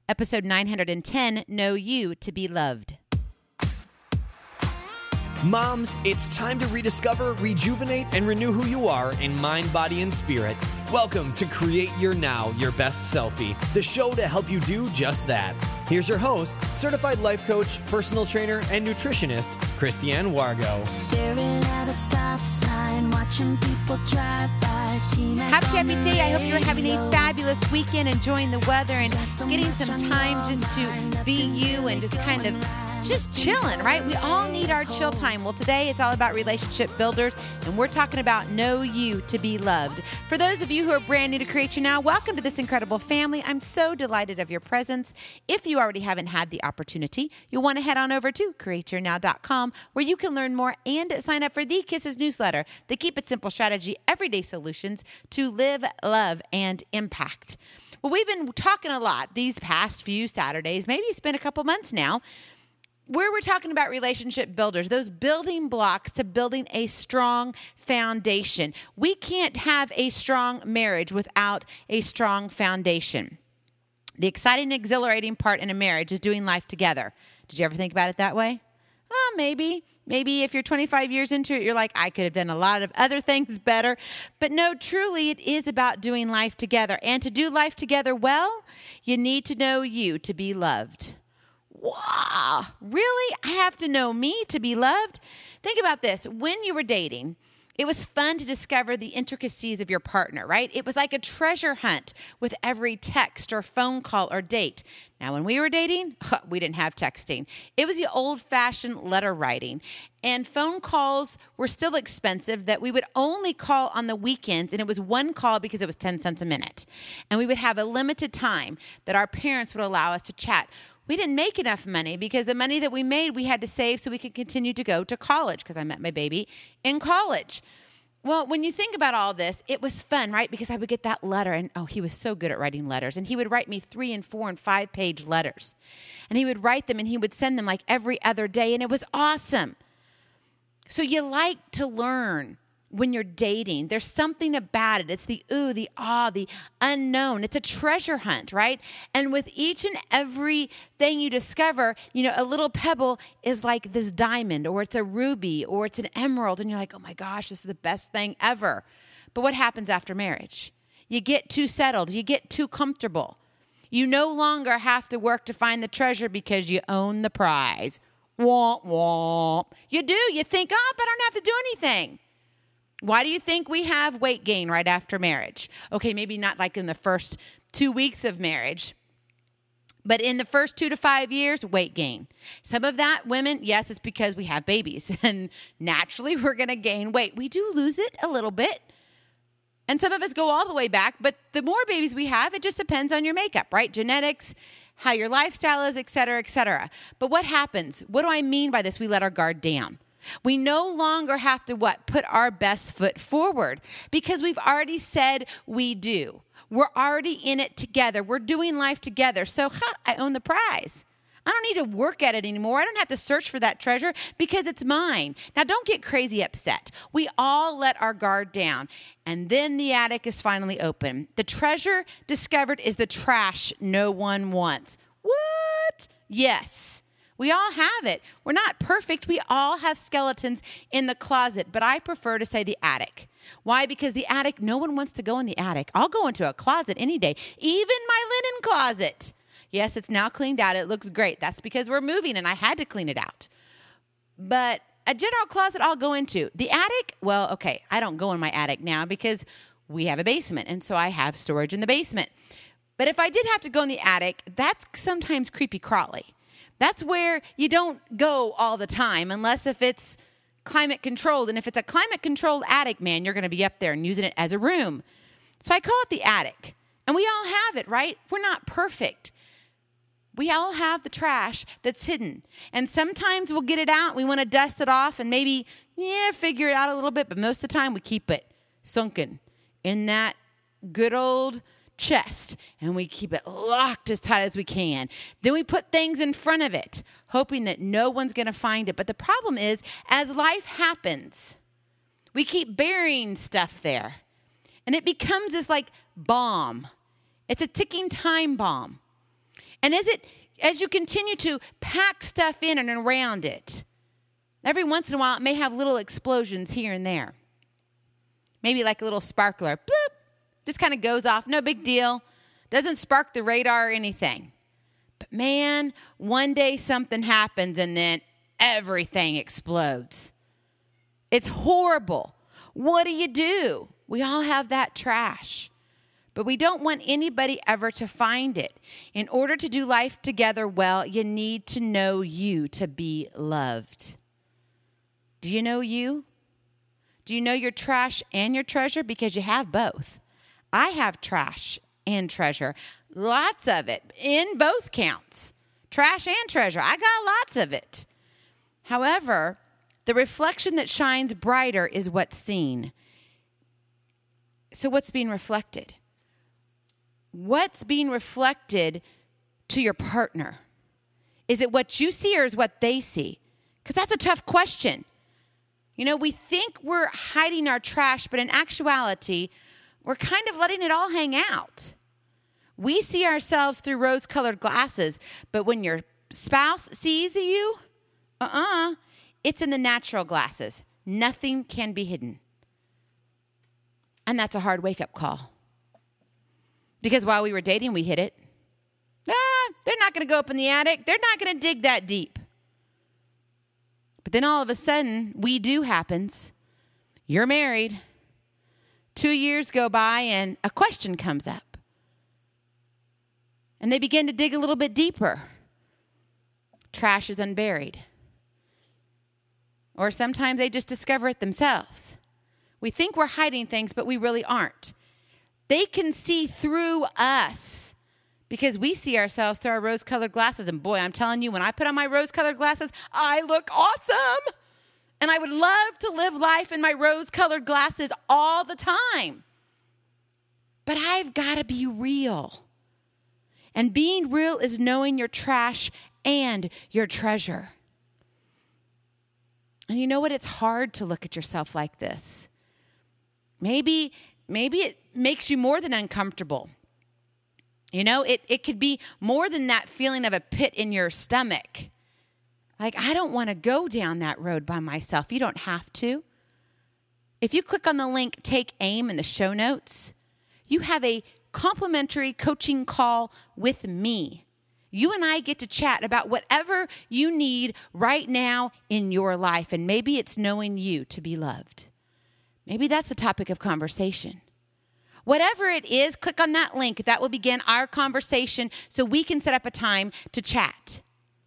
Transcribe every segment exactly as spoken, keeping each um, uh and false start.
Episode nine hundred ten, Know You to Be Loved. Moms, it's time to rediscover, rejuvenate, and renew who you are in mind, body, and spirit. Welcome to Create Your Now, Your Best Selfie, the show to help you do just that. Here's your host, certified life coach, personal trainer, and nutritionist, Christiane Wargo. Staring at a stop sign, watching people drive by. Happy, happy day. I hope you're having a fabulous weekend, enjoying the weather and getting some time just to be you and just kind of just chilling, right? We all need our chill time. Well, today it's all about relationship builders, and we're talking about Know You to Be Loved. For those of you who are brand new to Create Your Now, welcome to this incredible family. I'm so delighted of your presence. If you already haven't had the opportunity, you'll want to head on over to create your now dot com, where you can learn more and sign up for the Kisses newsletter, the Keep It Simple Strategy, everyday solutions to live, love, and impact. Well, we've been talking a lot these past few Saturdays, maybe it's been a couple months now, where we're talking about relationship builders, those building blocks to building a strong foundation. We can't have a strong marriage without a strong foundation. The exciting, exhilarating part in a marriage is doing life together. Did you ever think about it that way? Oh, maybe. Maybe if you're twenty-five years into it, you're like, I could have done a lot of other things better. But no, truly, it is about doing life together. And to do life together well, you need to know you to be loved. Wow, really? I have to know me to be loved? Think about this. When you were dating, it was fun to discover the intricacies of your partner, right? It was like a treasure hunt with every text or phone call or date. Now, when we were dating, we didn't have texting. It was the old-fashioned letter writing. And phone calls were still expensive, that we would only call on the weekends, and it was one call because it was ten cents a minute. And we would have a limited time that our parents would allow us to chat. We didn't make enough money because the money that we made, we had to save so we could continue to go to college, because I met my baby in college. Well, when you think about all this, it was fun, right? Because I would get that letter, and oh, he was so good at writing letters. And he would write me three and four and five page letters. And he would write them, and he would send them like every other day, and it was awesome. So you like to learn when you're dating. There's something about it. It's the ooh, the ah, the unknown. It's a treasure hunt, right? And with each and every thing you discover, you know, a little pebble is like this diamond, or it's a ruby, or it's an emerald. And you're like, oh my gosh, this is the best thing ever. But what happens after marriage? You get too settled. You get too comfortable. You no longer have to work to find the treasure because you own the prize. Womp, womp. You do. You think, oh, but I don't have to do anything. Why do you think we have weight gain right after marriage? Okay, maybe not like in the first two weeks of marriage, but in the first two to five years, weight gain. Some of that, women, yes, it's because we have babies, and naturally we're going to gain weight. We do lose it a little bit, and some of us go all the way back, but the more babies we have, it just depends on your makeup, right? Genetics, how your lifestyle is, et cetera, et cetera. But what happens? What do I mean by this? We let our guard down. We no longer have to, what, put our best foot forward, because we've already said we do. We're already in it together. We're doing life together. So huh, I own the prize. I don't need to work at it anymore. I don't have to search for that treasure because it's mine. Now, don't get crazy upset. We all let our guard down, and then the attic is finally open. The treasure discovered is the trash no one wants. What? Yes. We all have it. We're not perfect. We all have skeletons in the closet, but I prefer to say the attic. Why? Because the attic, no one wants to go in the attic. I'll go into a closet any day, even my linen closet. Yes, it's now cleaned out. It looks great. That's because we're moving and I had to clean it out. But a general closet I'll go into. The attic, well, okay, I don't go in my attic now because we have a basement, and so I have storage in the basement. But if I did have to go in the attic, that's sometimes creepy crawly. That's where you don't go all the time, unless if it's climate controlled. And if it's a climate controlled attic, man, you're going to be up there and using it as a room. So I call it the attic. And we all have it, right? We're not perfect. We all have the trash that's hidden. And sometimes we'll get it out. We want to dust it off and maybe, yeah, figure it out a little bit. But most of the time we keep it sunken in that good old chest, and we keep it locked as tight as we can. Then we put things in front of it, hoping that no one's going to find it. But the problem is, as life happens, we keep burying stuff there, and it becomes this like bomb. It's a ticking time bomb. And as it as you continue to pack stuff in and around it, every once in a while it may have little explosions here and there. Maybe like a little sparkler. Bloop. Just kind of goes off. No big deal. Doesn't spark the radar or anything. But man, one day something happens and then everything explodes. It's horrible. What do you do? We all have that trash. But we don't want anybody ever to find it. In order to do life together well, you need to know you to be loved. Do you know you? Do you know your trash and your treasure? Because you have both. I have trash and treasure. Lots of it in both counts. Trash and treasure. I got lots of it. However, the reflection that shines brighter is what's seen. So what's being reflected? What's being reflected to your partner? Is it what you see or is what they see? Because that's a tough question. You know, we think we're hiding our trash, but in actuality, we're kind of letting it all hang out. We see ourselves through rose-colored glasses, but when your spouse sees you, uh-uh, it's in the natural glasses. Nothing can be hidden. And that's a hard wake-up call. Because while we were dating, we hid it. Ah, they're not going to go up in the attic. They're not going to dig that deep. But then all of a sudden, we do happens. You're married. Two years go by and a question comes up. And they begin to dig a little bit deeper. Trash is unburied. Or sometimes they just discover it themselves. We think we're hiding things, but we really aren't. They can see through us because we see ourselves through our rose-colored glasses. And boy, I'm telling you, when I put on my rose-colored glasses, I look awesome. And I would love to live life in my rose-colored glasses all the time. But I've got to be real. And being real is knowing your trash and your treasure. And you know what? It's hard to look at yourself like this. Maybe, maybe it makes you more than uncomfortable. You know, it, it could be more than that feeling of a pit in your stomach. Like, I don't want to go down that road by myself. You don't have to. If you click on the link, Take Aim in the show notes, you have a complimentary coaching call with me. You and I get to chat about whatever you need right now in your life. And maybe it's knowing you to be loved. Maybe that's a topic of conversation. Whatever it is, click on that link. That will begin our conversation so we can set up a time to chat.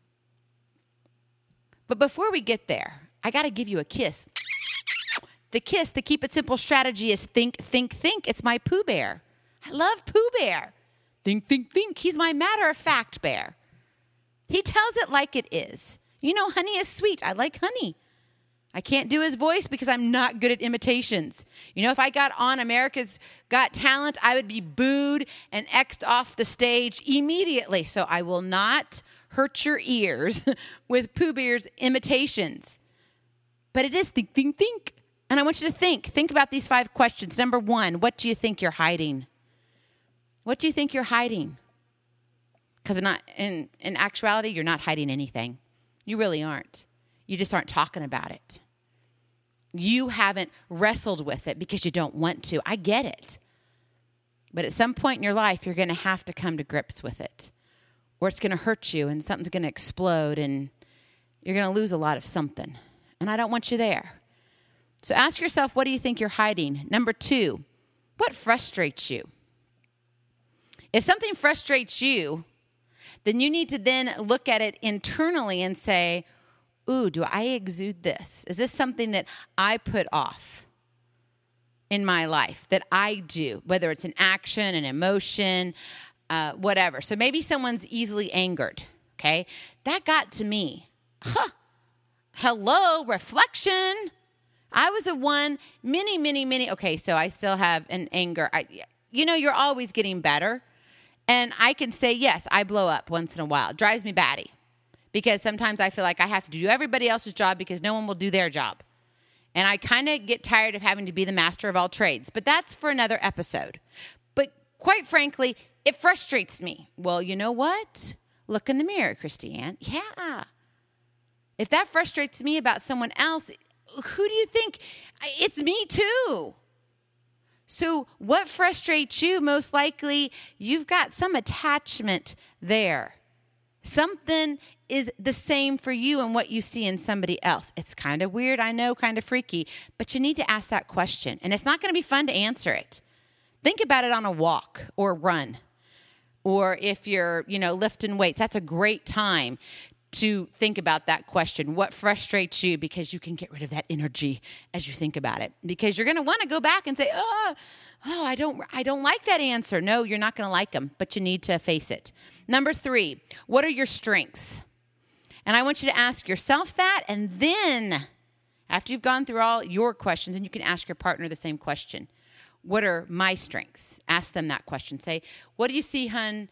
But before we get there, I got to give you a kiss. The kiss, the Keep It Simple strategy is think, think, think. It's my Pooh Bear. I love Pooh Bear. Think, think, think. He's my matter-of-fact bear. He tells it like it is. You know, honey is sweet. I like honey. I can't do his voice because I'm not good at imitations. You know, if I got on America's Got Talent, I would be booed and X'd off the stage immediately. So I will not hurt your ears with Pooh Bear's imitations. But it is think, think, think. And I want you to think. Think about these five questions. Number one, what do you think you're hiding? What do you think you're hiding? Because not in, in actuality, you're not hiding anything. You really aren't. You just aren't talking about it. You haven't wrestled with it because you don't want to. I get it. But at some point in your life, you're going to have to come to grips with it. Or it's going to hurt you and something's going to explode and you're going to lose a lot of something. And I don't want you there. So ask yourself, what do you think you're hiding? Number two, what frustrates you? If something frustrates you, then you need to then look at it internally and say, ooh, do I exude this? Is this something that I put off in my life, that I do, whether it's an action, an emotion, uh, whatever. So maybe someone's easily angered, okay? That got to me. Huh. Hello, reflection. I was a one, many, many, many. Okay, so I still have an anger. I, you know, you're always getting better. And I can say, yes, I blow up once in a while. It drives me batty. Because sometimes I feel like I have to do everybody else's job because no one will do their job. And I kind of get tired of having to be the master of all trades. But that's for another episode. But quite frankly, it frustrates me. Well, you know what? look in the mirror, Christiane. Yeah. If that frustrates me about someone else, who do you think? It's me too. So what frustrates you? Most likely you've got some attachment there. Something is the same for you and what you see in somebody else. It's kind of weird, I know, kind of freaky, but you need to ask that question. And it's not going to be fun to answer it. Think about it on a walk or run. Or if you're, you know, lifting weights, that's a great time to think about that question. What frustrates you? Because you can get rid of that energy as you think about it. Because you're going to want to go back and say, oh, oh, I don't, I don't like that answer. No, you're not going to like them, but you need to face it. Number three, what are your strengths? And I want you to ask yourself that. And then after you've gone through all your questions, and you can ask your partner the same question. What are my strengths? Ask them that question. Say, what do you see, hun,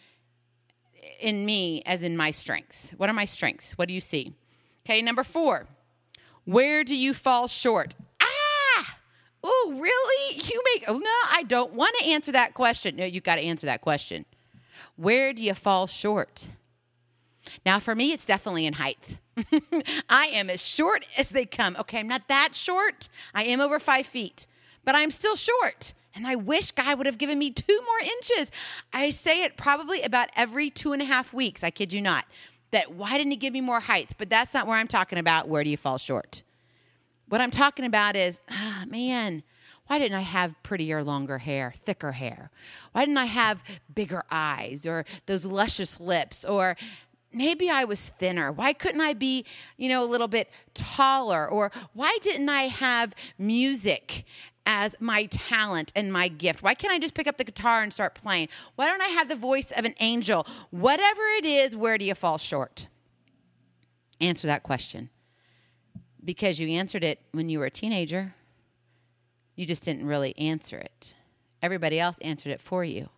in me as in my strengths? What are my strengths? What do you see? Okay, number four, where do you fall short? Ah, oh, really? You make, oh, no, I don't want to answer that question. No, you got to answer that question. Where do you fall short? Now, for me, it's definitely in height. I am as short as they come. Okay, I'm not that short. I am over five feet, but I'm still short. And I wish God would have given me two more inches. I say it probably about every two and a half weeks. I kid you not. That why didn't he give me more height? But that's not where I'm talking about. Where do you fall short? What I'm talking about is, ah, man, why didn't I have prettier, longer hair, thicker hair? Why didn't I have bigger eyes or those luscious lips? Or maybe I was thinner. Why couldn't I be, you know, a little bit taller? Or why didn't I have music as my talent and my gift? Why can't I just pick up the guitar and start playing? Why don't I have the voice of an angel? Whatever it is, where do you fall short? Answer that question. Because you answered it when you were a teenager. You just didn't really answer it. Everybody else answered it for you.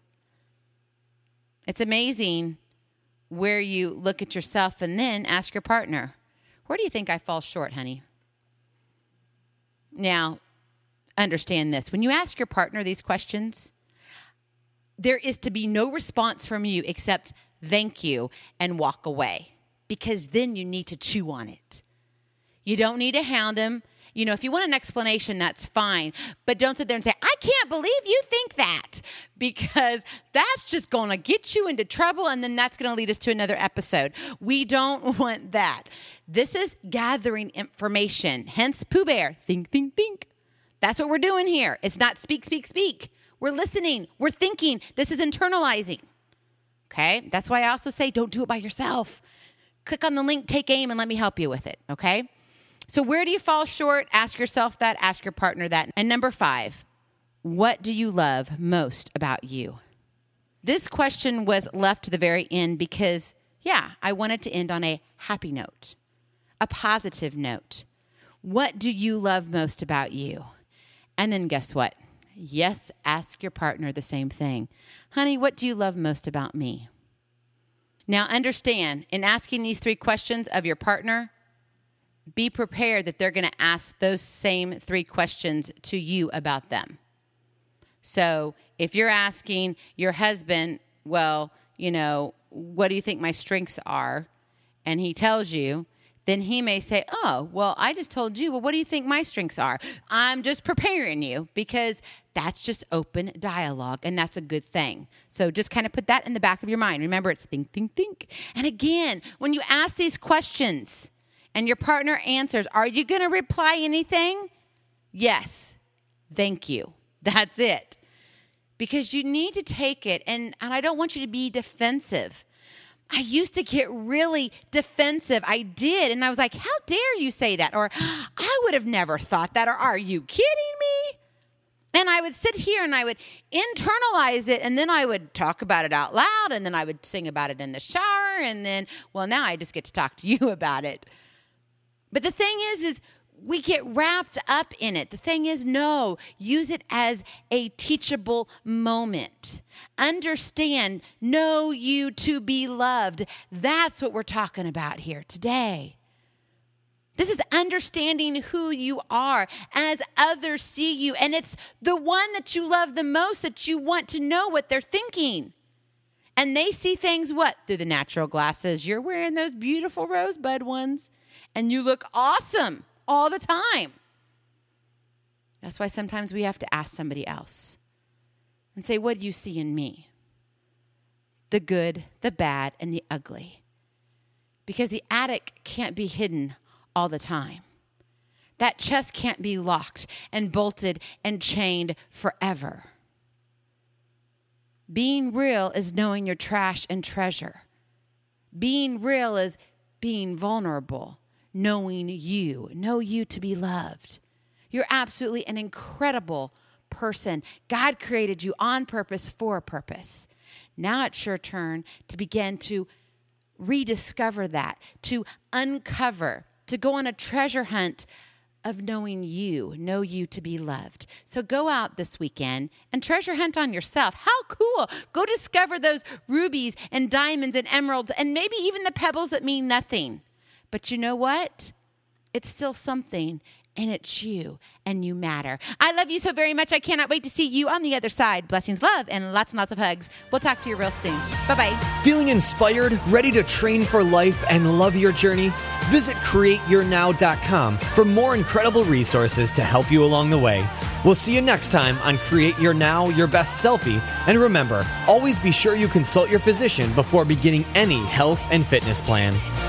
It's amazing where you look at yourself and then ask your partner, where do you think I fall short, honey? Now, understand this. When you ask your partner these questions, there is to be no response from you except thank you and walk away, because then you need to chew on it. You don't need to hound him. You know, if you want an explanation, that's fine. But don't sit there and say, I can't believe you think that, because that's just going to get you into trouble, and then that's going to lead us to another episode. We don't want that. This is gathering information. Hence, Pooh Bear. Think, think, think. That's what we're doing here. It's not speak, speak, speak. We're listening. We're thinking. This is internalizing. Okay? That's why I also say don't do it by yourself. Click on the link, take aim, and let me help you with it. Okay? So where do you fall short? Ask yourself that. Ask your partner that. And number five, what do you love most about you? This question was left to the very end because, yeah, I wanted to end on a happy note, a positive note. What do you love most about you? And then guess what? Yes, ask your partner the same thing. Honey, what do you love most about me? Now understand, in asking these three questions of your partner, be prepared that they're going to ask those same three questions to you about them. So if you're asking your husband, well, you know, what do you think my strengths are? And he tells you, then he may say, oh, well, I just told you, well, what do you think my strengths are? I'm just preparing you, because that's just open dialogue, and that's a good thing. So just kind of put that in the back of your mind. Remember, it's think, think, think. And again, when you ask these questions and your partner answers, are you going to reply anything? Yes. Thank you. That's it. Because you need to take it, and, and I don't want you to be defensive. I used to get really defensive. I did. And I was like, how dare you say that? Or I would have never thought that. Or are you kidding me? And I would sit here and I would internalize it. And then I would talk about it out loud. And then I would sing about it in the shower. And then, well, now I just get to talk to you about it. But the thing is, is we get wrapped up in it. The thing is, no, use it as a teachable moment. Understand, know you to be loved. That's what we're talking about here today. This is understanding who you are as others see you. And it's the one that you love the most that you want to know what they're thinking. And they see things, what? Through the natural glasses. You're wearing those beautiful rosebud ones, and you look awesome all the time. That's why sometimes we have to ask somebody else and say, what do you see in me? The good, the bad, and the ugly. Because the attic can't be hidden all the time. That chest can't be locked and bolted and chained forever. Being real is knowing your trash and treasure. Being real is being vulnerable, knowing you, know you to be loved. You're absolutely an incredible person. God created you on purpose for a purpose. Now it's your turn to begin to rediscover that, to uncover, to go on a treasure hunt of knowing you, know you to be loved. So go out this weekend and treasure hunt on yourself. How cool. Go discover those rubies and diamonds and emeralds and maybe even the pebbles that mean nothing. But you know what? It's still something, and it's you, and you matter. I love you so very much. I cannot wait to see you on the other side. Blessings, love, and lots and lots of hugs. We'll talk to you real soon. Bye-bye. Feeling inspired, ready to train for life, and love your journey? Visit create your now dot com for more incredible resources to help you along the way. We'll see you next time on Create Your Now, Your Best Selfie. And remember, always be sure you consult your physician before beginning any health and fitness plan.